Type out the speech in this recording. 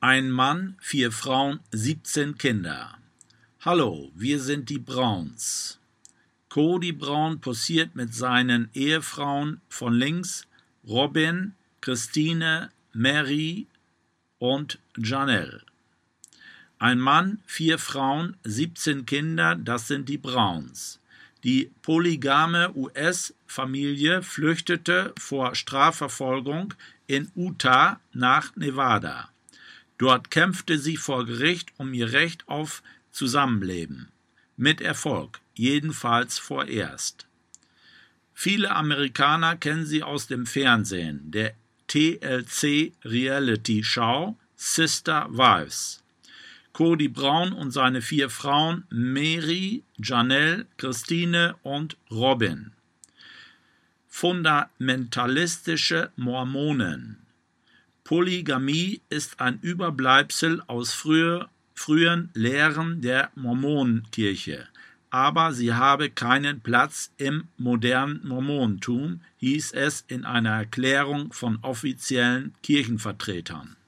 Ein Mann, 4 Frauen, 17 Kinder. Hallo, wir sind die Browns. Cody Brown posiert mit seinen Ehefrauen von links Robin, Christine, Mary und Janelle. Ein Mann, 4 Frauen, 17 Kinder, das sind die Browns. Die polygame US-Familie flüchtete vor Strafverfolgung in Utah nach Nevada. Dort kämpfte sie vor Gericht um ihr Recht auf Zusammenleben. Mit Erfolg, jedenfalls vorerst. Viele Amerikaner kennen sie aus dem Fernsehen, der TLC-Reality-Show Sister Wives. Cody Brown und seine 4 Frauen Mary, Janelle, Christine und Robin. Fundamentalistische Mormonen. Polygamie ist ein Überbleibsel aus frühen Lehren der Mormonenkirche, aber sie habe keinen Platz im modernen Mormonentum, hieß es in einer Erklärung von offiziellen Kirchenvertretern.